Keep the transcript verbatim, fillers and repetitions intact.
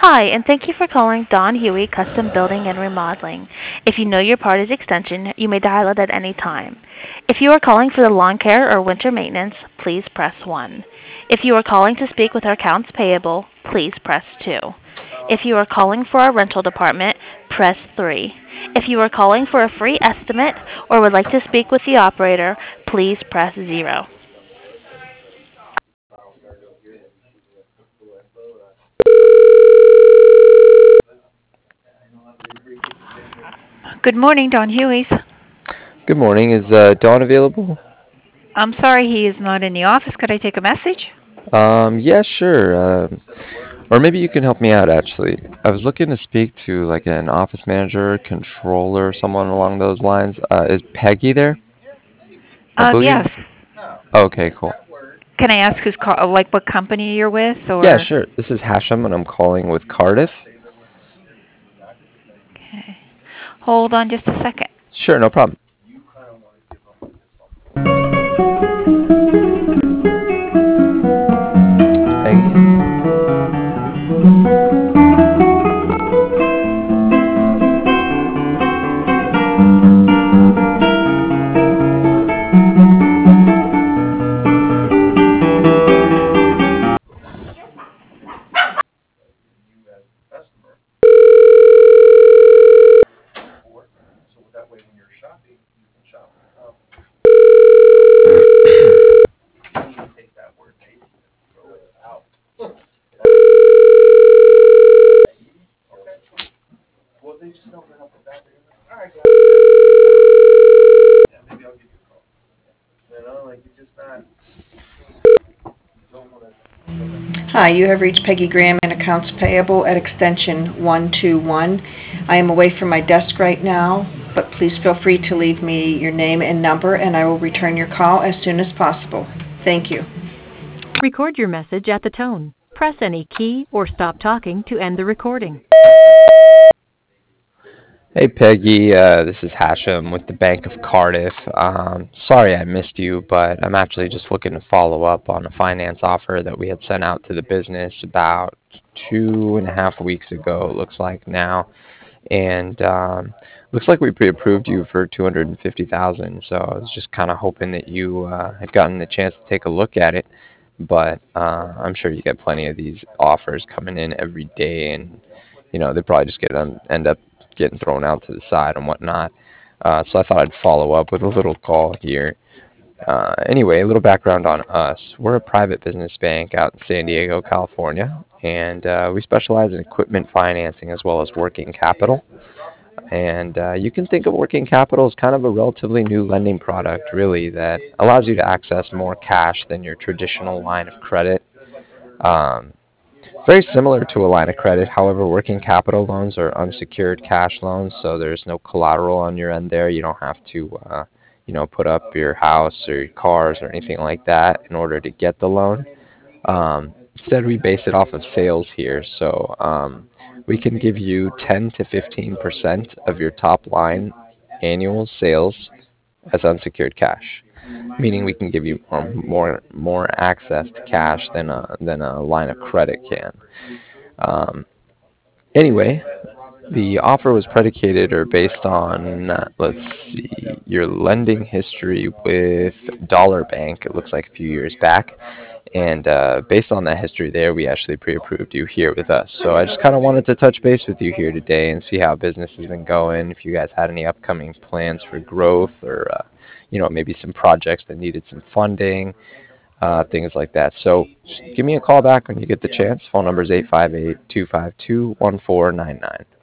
Hi, and thank you for calling Don Huey Custom Building and Remodeling. If you know your party's extension, you may dial it at any time. If you are calling for the lawn care or winter maintenance, please press one. If you are calling to speak with our accounts payable, please press two. If you are calling for our rental department, press three. If you are calling for a free estimate or would like to speak with the operator, please press zero. Good morning, Don Huey's. Good morning. Is uh, Dawn available? I'm sorry he is not in the office. Could I take a message? Um, yeah, sure. Um, or maybe you can help me out, actually. I was looking to speak to like an office manager, controller, someone along those lines. Uh, is Peggy there? I Um, believe. yes. Okay, cool. Can I ask who's call, like what company you're with, Yeah, or? sure. This is Hashem, and I'm calling with Cardiff. Okay. Hold on just a second. Sure, no problem. Peggy? Hi, you have reached Peggy Graham in Accounts Payable at extension one two one. I am away from my desk right now, but please feel free to leave me your name and number, and I will return your call as soon as possible. Thank you. Record your message at the tone. Press any key or stop talking to end the recording. Hey, Peggy. Uh, this is Hashem with the Bank of Cardiff. Um, sorry I missed you, but I'm actually just looking to follow up on a finance offer that we had sent out to the business about two and a half weeks ago, it looks like now. And um, looks like we pre-approved you for two hundred fifty thousand dollars, so I was just kind of hoping that you uh, had gotten the chance to take a look at it. But uh, I'm sure you get plenty of these offers coming in every day, and you know they probably just get um, end up getting thrown out to the side and whatnot. Uh, so I thought I'd follow up with a little call here. Uh, anyway, a little background on us. We're a private business bank out in San Diego, California, and uh, we specialize in equipment financing as well as working capital. And uh, you can think of working capital as kind of a relatively new lending product, really, that allows you to access more cash than your traditional line of credit. Um, very similar to a line of credit. However, working capital loans are unsecured cash loans, so there's no collateral on your end there. You don't have to, uh, you know, put up your house or your cars or anything like that in order to get the loan. Um, instead, we base it off of sales here. So um, we can give you ten to fifteen percent of your top line annual sales as unsecured cash, meaning we can give you more more, more access to cash than a, than a line of credit can. Um, anyway, the offer was predicated or based on, uh, let's see, your lending history with Dollar Bank, it looks like a few years back. And uh, based on that history there, we actually pre-approved you here with us. So I just kind of wanted to touch base with you here today and see how business has been going, if you guys had any upcoming plans for growth or, uh, you know, maybe some projects that needed some funding, uh, things like that. So just give me a call back when you get the chance. Phone number is eight five eight, two five two, one four nine nine.